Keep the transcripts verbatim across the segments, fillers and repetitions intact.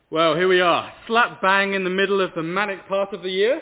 Well, here we are, slap bang in the middle of the manic part of the year.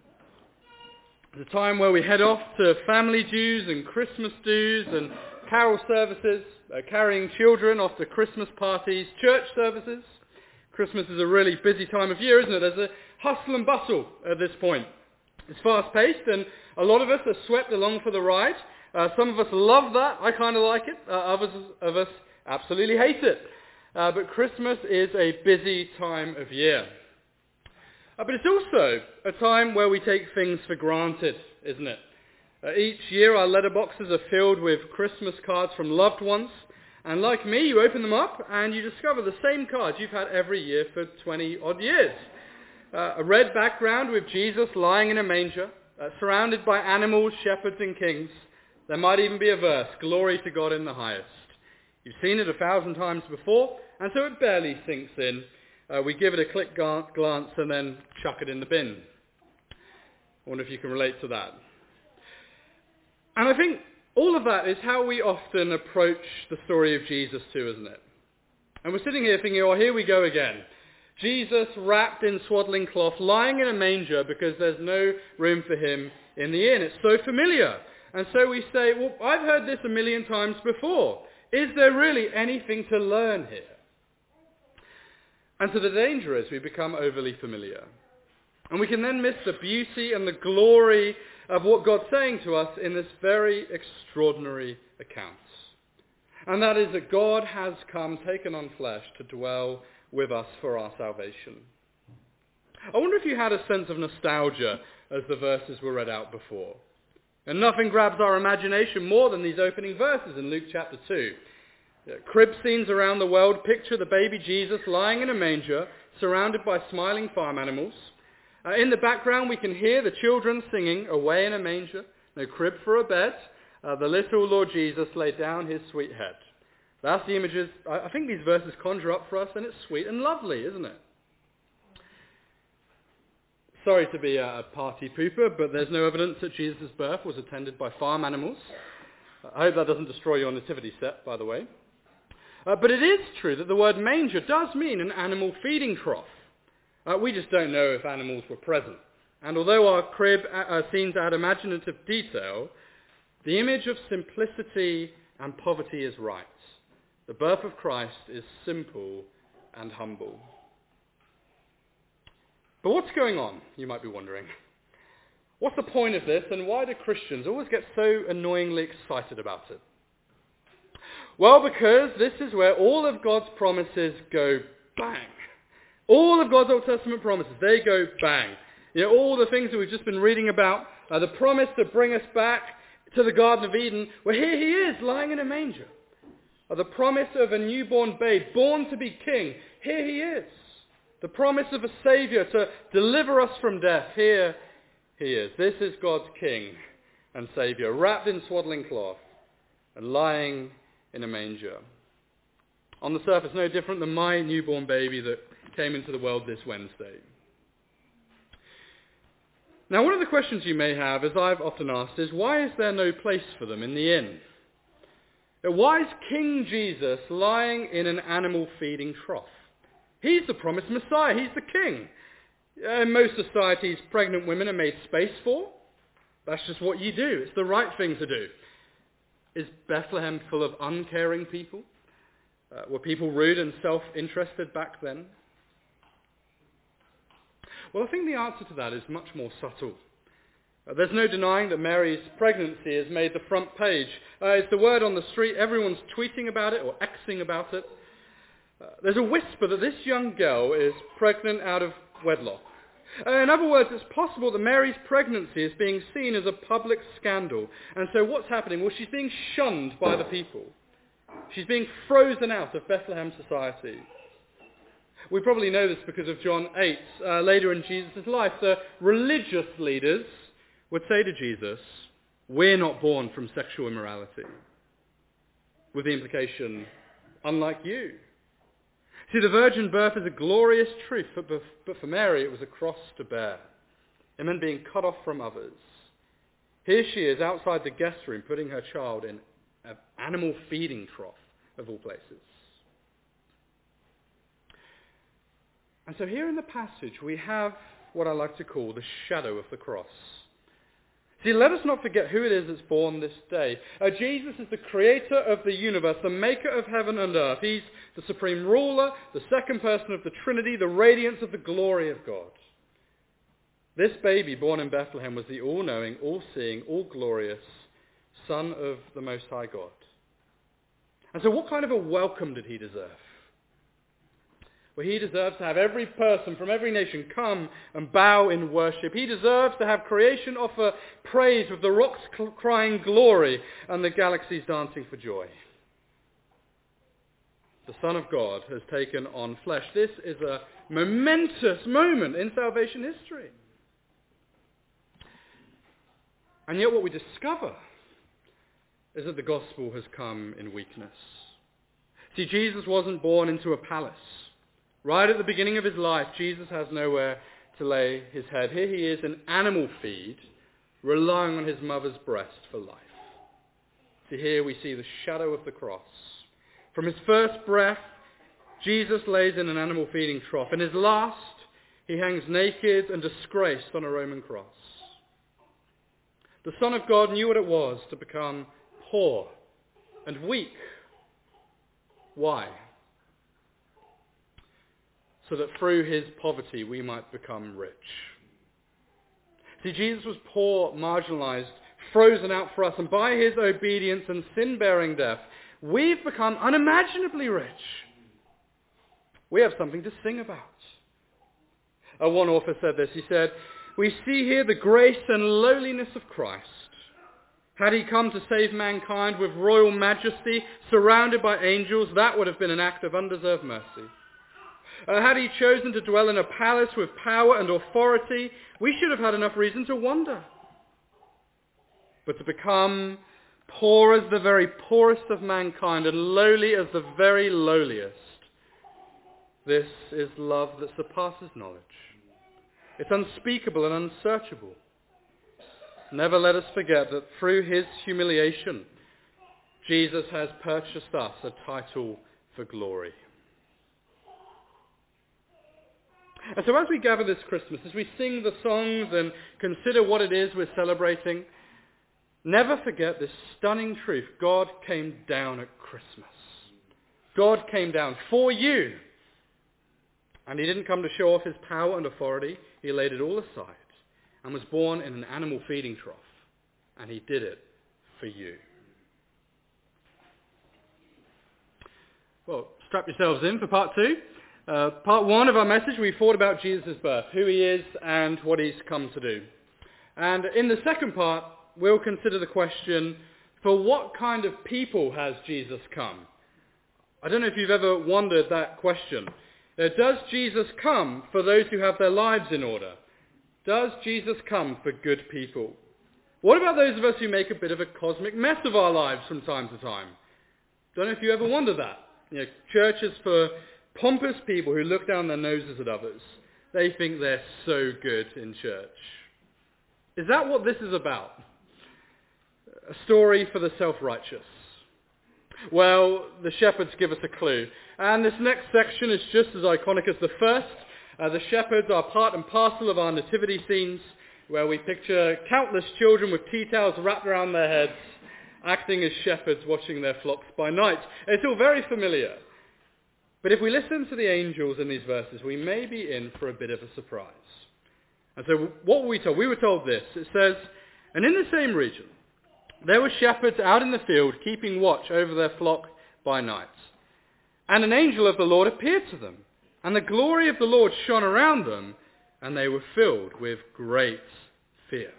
The time where we head off to family dues and Christmas dues and carol services, uh, carrying children off to Christmas parties, church services. Christmas is a really busy time of year, isn't it? There's a hustle and bustle at this point. It's fast-paced and a lot of us are swept along for the ride. Uh, some of us love that. I kind of like it. Uh, others of us absolutely hate it. Uh, but Christmas is a busy time of year. Uh, but it's also a time where we take things for granted, isn't it? Uh, each year our letterboxes are filled with Christmas cards from loved ones. And like me, you open them up and you discover the same cards you've had every year for twenty odd years. Uh, a red background with Jesus lying in a manger, uh, surrounded by animals, shepherds and kings. There might even be a verse, glory to God in the highest. You've seen it a thousand times before, and so it barely sinks in. Uh, we give it a quick glance and then chuck it in the bin. I wonder if you can relate to that. And I think all of that is how we often approach the story of Jesus too, isn't it? And we're sitting here thinking, oh, here we go again. Jesus wrapped in swaddling cloth, lying in a manger because there's no room for him in the inn. It's so familiar. And so we say, well, I've heard this a million times before. Is there really anything to learn here? And so the danger is we become overly familiar. And we can then miss the beauty and the glory of what God's saying to us in this very extraordinary account. And that is that God has come, taken on flesh, to dwell with us for our salvation. I wonder if you had a sense of nostalgia as the verses were read out before. And nothing grabs our imagination more than these opening verses in Luke chapter two. Crib scenes around the world picture the baby Jesus lying in a manger, surrounded by smiling farm animals. Uh, in the background we can hear the children singing, away in a manger, no crib for a bed, uh, the little Lord Jesus laid down his sweet head. That's the images I, I think these verses conjure up for us, and it's sweet and lovely, isn't it? Sorry to be a party pooper, but there's no evidence that Jesus' birth was attended by farm animals. I hope that doesn't destroy your nativity set, by the way. Uh, but it is true that the word manger does mean an animal feeding trough. Uh, we just don't know if animals were present. And although our crib uh, scenes add imaginative detail, the image of simplicity and poverty is right. The birth of Christ is simple and humble. But what's going on, you might be wondering? What's the point of this, and why do Christians always get so annoyingly excited about it? Well, because this is where all of God's promises go bang. All of God's Old Testament promises, they go bang. You know, all the things that we've just been reading about, uh, the promise to bring us back to the Garden of Eden, well, here he is, lying in a manger. Uh, the promise of a newborn babe, born to be king, here he is. The promise of a Saviour to deliver us from death, here he is. This is God's King and Saviour, wrapped in swaddling cloth and lying in a manger. On the surface, no different than my newborn baby that came into the world this Wednesday. Now, one of the questions you may have, as I've often asked, is why is there no place for them in the inn? Why is King Jesus lying in an animal feeding trough? He's the promised Messiah. He's the king. In most societies, pregnant women are made space for. That's just what you do. It's the right thing to do. Is Bethlehem full of uncaring people? Uh, were people rude and self-interested back then? Well, I think the answer to that is much more subtle. Uh, there's no denying that Mary's pregnancy has made the front page. Uh, it's the word on the street. Everyone's tweeting about it or Xing about it. Uh, there's a whisper that this young girl is pregnant out of wedlock. Uh, in other words, it's possible that Mary's pregnancy is being seen as a public scandal. And so what's happening? Well, she's being shunned by the people. She's being frozen out of Bethlehem society. We probably know this because of John eight. Uh, later in Jesus' life, the religious leaders would say to Jesus, we're not born from sexual immorality. With the implication, unlike you. See, the virgin birth is a glorious truth, but for Mary it was a cross to bear. It meant being cut off from others. Here she is outside the guest room putting her child in an animal feeding trough, of all places. And so here in the passage we have what I like to call the shadow of the cross. See, let us not forget who it is that's born this day. Uh, Jesus is the creator of the universe, the maker of heaven and earth. He's the supreme ruler, the second person of the Trinity, the radiance of the glory of God. This baby born in Bethlehem was the all-knowing, all-seeing, all-glorious Son of the Most High God. And so what kind of a welcome did he deserve? Well, he deserves to have every person from every nation come and bow in worship. He deserves to have creation offer praise with the rocks crying glory and the galaxies dancing for joy. The Son of God has taken on flesh. This is a momentous moment in salvation history. And yet what we discover is that the gospel has come in weakness. See, Jesus wasn't born into a palace. Right at the beginning of his life, Jesus has nowhere to lay his head. Here he is in animal feed, relying on his mother's breast for life. See, here we see the shadow of the cross. From his first breath, Jesus lays in an animal feeding trough. In his last, he hangs naked and disgraced on a Roman cross. The Son of God knew what it was to become poor and weak. Why? So that through his poverty we might become rich. See, Jesus was poor, marginalized, frozen out for us, and by his obedience and sin-bearing death, we've become unimaginably rich. We have something to sing about. Uh, one author said this. He said, "We see here the grace and lowliness of Christ. Had he come to save mankind with royal majesty, surrounded by angels, that would have been an act of undeserved mercy. Uh, had he chosen to dwell in a palace with power and authority, we should have had enough reason to wonder. But to become poor as the very poorest of mankind and lowly as the very lowliest, this is love that surpasses knowledge. It's unspeakable and unsearchable. Never let us forget that through his humiliation, Jesus has purchased us a title for glory." And so as we gather this Christmas, as we sing the songs and consider what it is we're celebrating, never forget this stunning truth. God came down at Christmas. God came down for you. And he didn't come to show off his power and authority. He laid it all aside and was born in an animal feeding trough. And he did it for you. Well, strap yourselves in for part two. Uh, part one of our message, we thought about Jesus' birth, who he is and what he's come to do. And in the second part, we'll consider the question, for what kind of people has Jesus come? I don't know if you've ever wondered that question. Uh, does Jesus come for those who have their lives in order? Does Jesus come for good people? What about those of us who make a bit of a cosmic mess of our lives from time to time? Don't know if you ever wonder that. You know, churches for pompous people who look down their noses at others. They think they're so good in church. Is that what this is about? A story for the self-righteous? Well, the shepherds give us a clue. And this next section is just as iconic as the first. Uh, the shepherds are part and parcel of our nativity scenes, where we picture countless children with tea towels wrapped around their heads, acting as shepherds watching their flocks by night. It's all very familiar. But if we listen to the angels in these verses, we may be in for a bit of a surprise. And so what were we told? We were told this. It says, "And in the same region, there were shepherds out in the field keeping watch over their flock by night. And an angel of the Lord appeared to them, and the glory of the Lord shone around them, and they were filled with great fear."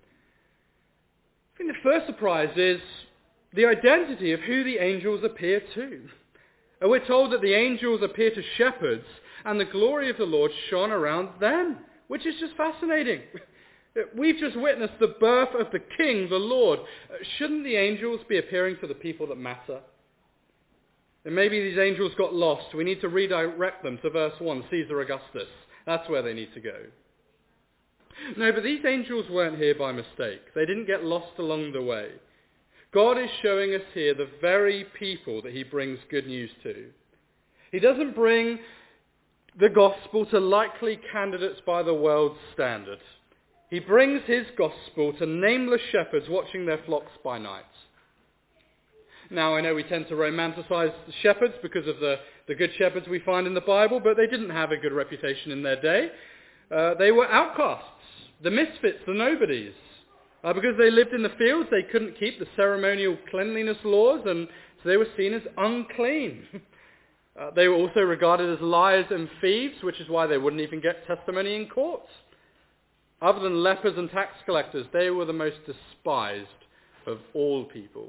I think the first surprise is the identity of who the angels appear to. And we're told that the angels appear to shepherds, and the glory of the Lord shone around them, which is just fascinating. We've just witnessed the birth of the King, the Lord. Shouldn't the angels be appearing to the people that matter? And maybe these angels got lost. We need to redirect them to verse one, Caesar Augustus. That's where they need to go. No, but these angels weren't here by mistake. They didn't get lost along the way. God is showing us here the very people that he brings good news to. He doesn't bring the gospel to likely candidates by the world's standard. He brings his gospel to nameless shepherds watching their flocks by night. Now, I know we tend to romanticize the shepherds because of the, the good shepherds we find in the Bible, but they didn't have a good reputation in their day. Uh, they were outcasts, the misfits, the nobodies. Uh, because they lived in the fields, they couldn't keep the ceremonial cleanliness laws, and so they were seen as unclean. uh, they were also regarded as liars and thieves, which is why they wouldn't even get testimony in court. Other than lepers and tax collectors, they were the most despised of all people.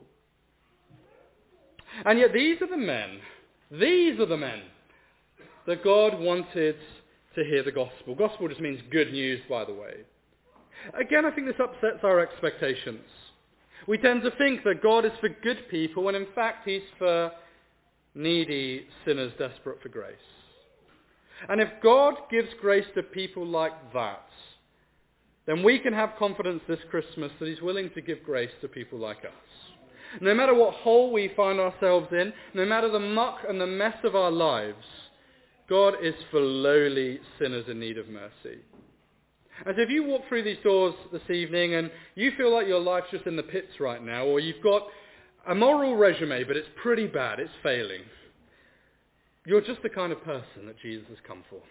And yet these are the men, these are the men that God wanted to hear the gospel. Gospel just means good news, by the way. Again, I think this upsets our expectations. We tend to think that God is for good people, when in fact he's for needy sinners desperate for grace. And if God gives grace to people like that, then we can have confidence this Christmas that he's willing to give grace to people like us. No matter what hole we find ourselves in, no matter the muck and the mess of our lives, God is for lowly sinners in need of mercy. And so if you walk through these doors this evening and you feel like your life's just in the pits right now, or you've got a moral resume but it's pretty bad, it's failing, you're just the kind of person that Jesus has come for.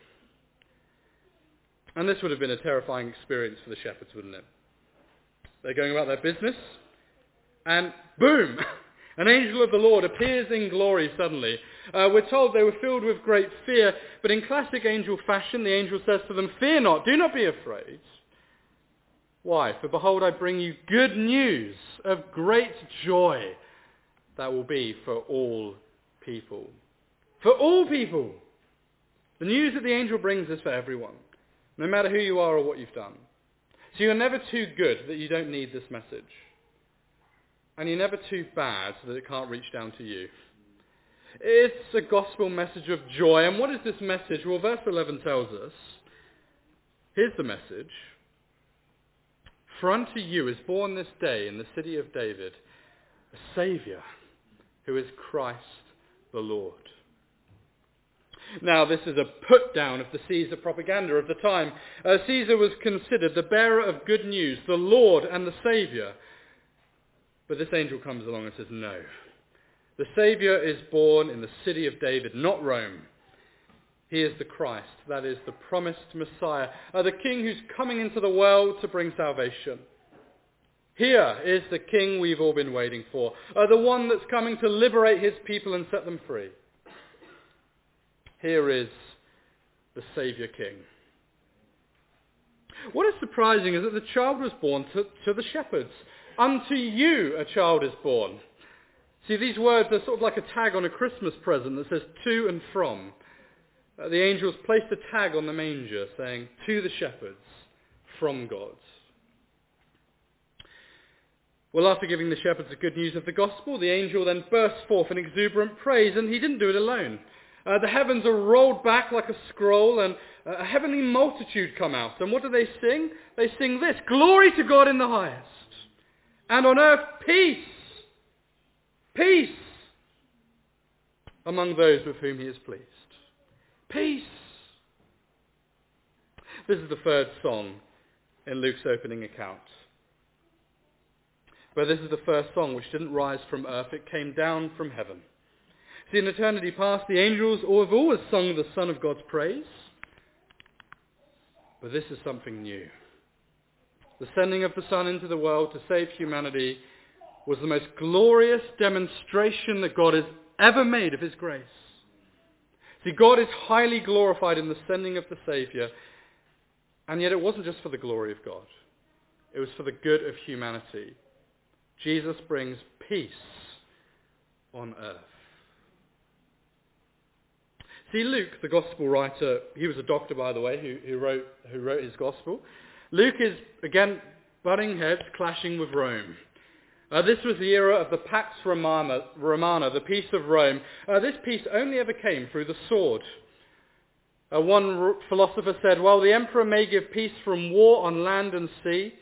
And this would have been a terrifying experience for the shepherds, wouldn't it? They're going about their business, and boom, an angel of the Lord appears in glory suddenly. Uh, we're told they were filled with great fear, but in classic angel fashion, the angel says to them, "Fear not, do not be afraid." Why? For behold, I bring you good news of great joy that will be for all people. For all people! The news that the angel brings is for everyone, no matter who you are or what you've done. So you're never too good that you don't need this message. And you're never too bad so that it can't reach down to you. It's a gospel message of joy. And what is this message? Well, verse eleven tells us, here's the message. For unto you is born this day in the city of David a Saviour, who is Christ the Lord. Now, this is a put-down of the Caesar propaganda of the time. Uh, Caesar was considered the bearer of good news, the Lord and the Saviour. But this angel comes along and says, no. The Saviour is born in the city of David, not Rome. He is the Christ, that is the promised Messiah, uh, the King who's coming into the world to bring salvation. Here is the King we've all been waiting for, uh, the one that's coming to liberate his people and set them free. Here is the Saviour King. What is surprising is that the child was born to, to the shepherds. Unto you a child is born. See, these words are sort of like a tag on a Christmas present that says to and from. Uh, the angels placed a tag on the manger saying, to the shepherds, from God. Well, after giving the shepherds the good news of the gospel, the angel then burst forth in exuberant praise, and he didn't do it alone. Uh, the heavens are rolled back like a scroll, and a heavenly multitude come out. And what do they sing? They sing this: glory to God in the highest, and on earth peace, peace among those with whom he is pleased. Peace. This is the third song in Luke's opening account. But this is the first song which didn't rise from earth, it came down from heaven. See, in eternity past, the angels have always sung the Son of God's praise. But this is something new. The sending of the Son into the world to save humanity was the most glorious demonstration that God has ever made of his grace. See, God is highly glorified in the sending of the Saviour, and yet it wasn't just for the glory of God. It was for the good of humanity. Jesus brings peace on earth. See, Luke, the gospel writer, he was a doctor, by the way, who, who wrote who wrote his gospel. Luke is, again, butting heads, clashing with Rome. Uh, this was the era of the Pax Romana, Romana the peace of Rome. Uh, this peace only ever came through the sword. Uh, one r- philosopher said, while the emperor may give peace from war on land and sea,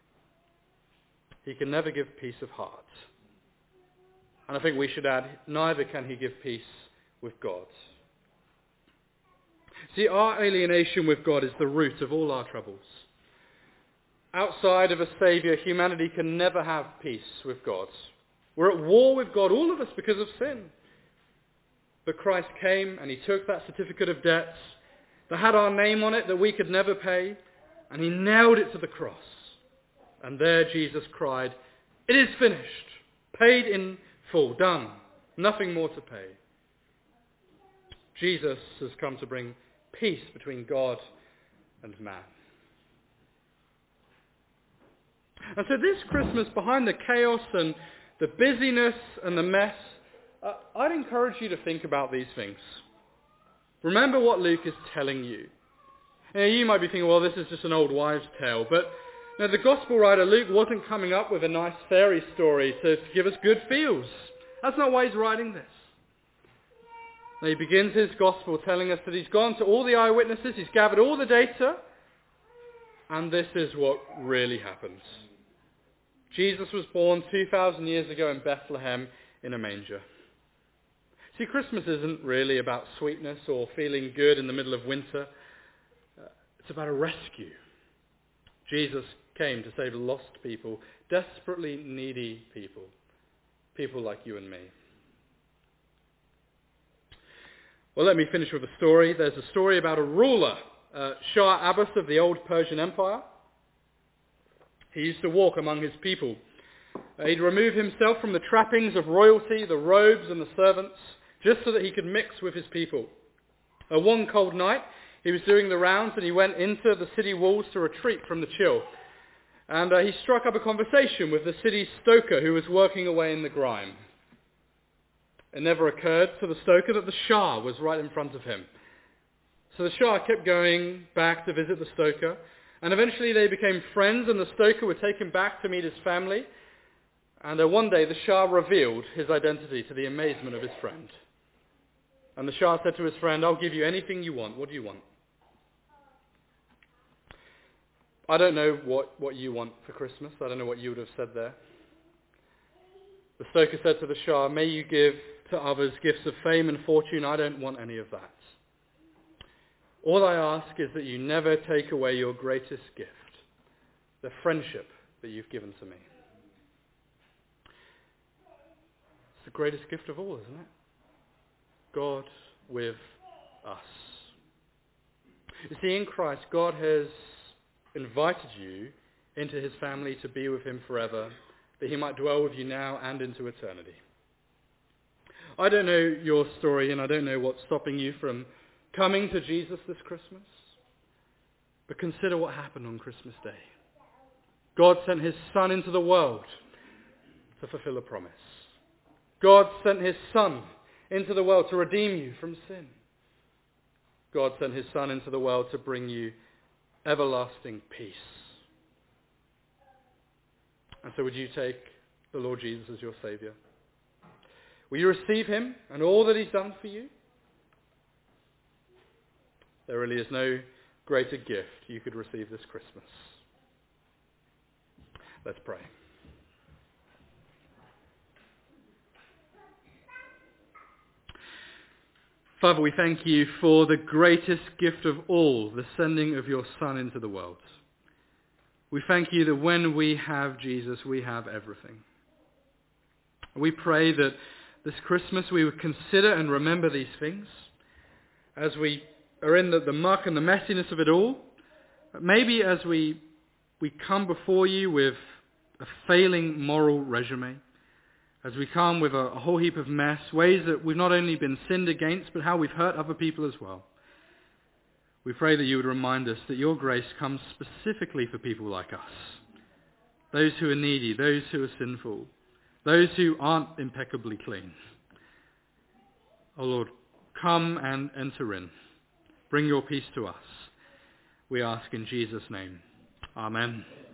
he can never give peace of heart. And I think we should add, neither can he give peace with God. See, our alienation with God is the root of all our troubles. Outside of a Saviour, humanity can never have peace with God. We're at war with God, all of us, because of sin. But Christ came and he took that certificate of debts that had our name on it that we could never pay, and he nailed it to the cross. And there Jesus cried, "It is finished, paid in full, done, nothing more to pay." Jesus has come to bring peace between God and man. And so this Christmas, behind the chaos and the busyness and the mess, uh, I'd encourage you to think about these things. Remember what Luke is telling you. Now, you might be thinking, well, this is just an old wives' tale, but you know, the gospel writer Luke wasn't coming up with a nice fairy story to, to give us good feels. That's not why he's writing this. Now, he begins his gospel telling us that he's gone to all the eyewitnesses, he's gathered all the data, and this is what really happens. Jesus was born two thousand years ago in Bethlehem in a manger. See, Christmas isn't really about sweetness or feeling good in the middle of winter. Uh, it's about a rescue. Jesus came to save lost people, desperately needy people, people like you and me. Well, let me finish with a story. There's a story about a ruler, uh, Shah Abbas of the old Persian Empire. He used to walk among his people. Uh, he'd remove himself from the trappings of royalty, the robes and the servants, just so that he could mix with his people. Uh, one cold night, he was doing the rounds and he went into the city walls to retreat from the chill. And uh, he struck up a conversation with the city stoker who was working away in the grime. It never occurred to the stoker that the Shah was right in front of him. So the Shah kept going back to visit the stoker, and eventually they became friends, and the stoker would take him back to meet his family. And uh, one day the Shah revealed his identity to the amazement of his friend. And the Shah said to his friend, "I'll give you anything you want. What do you want?" I don't know what, what you want for Christmas. I don't know what you would have said there. The stoker said to the Shah, "May you give to others gifts of fame and fortune. I don't want any of that. All I ask is that you never take away your greatest gift, the friendship that you've given to me." It's the greatest gift of all, isn't it? God with us. You see, in Christ, God has invited you into his family to be with him forever, that he might dwell with you now and into eternity. I don't know your story, and I don't know what's stopping you from coming to Jesus this Christmas, but consider what happened on Christmas Day. God sent his Son into the world to fulfill a promise. God sent his Son into the world to redeem you from sin. God sent his Son into the world to bring you everlasting peace. And so would you take the Lord Jesus as your Saviour? Will you receive him and all that he's done for you? There really is no greater gift you could receive this Christmas. Let's pray. Father, we thank you for the greatest gift of all, the sending of your Son into the world. We thank you that when we have Jesus, we have everything. We pray that this Christmas we would consider and remember these things as we are in the, the muck and the messiness of it all. Maybe as we we come before you with a failing moral resume, as we come with a, a whole heap of mess, ways that we've not only been sinned against, but how we've hurt other people as well. We pray that you would remind us that your grace comes specifically for people like us, those who are needy, those who are sinful, those who aren't impeccably clean. Oh Lord, come and enter in. Bring your peace to us. We ask in Jesus' name. Amen.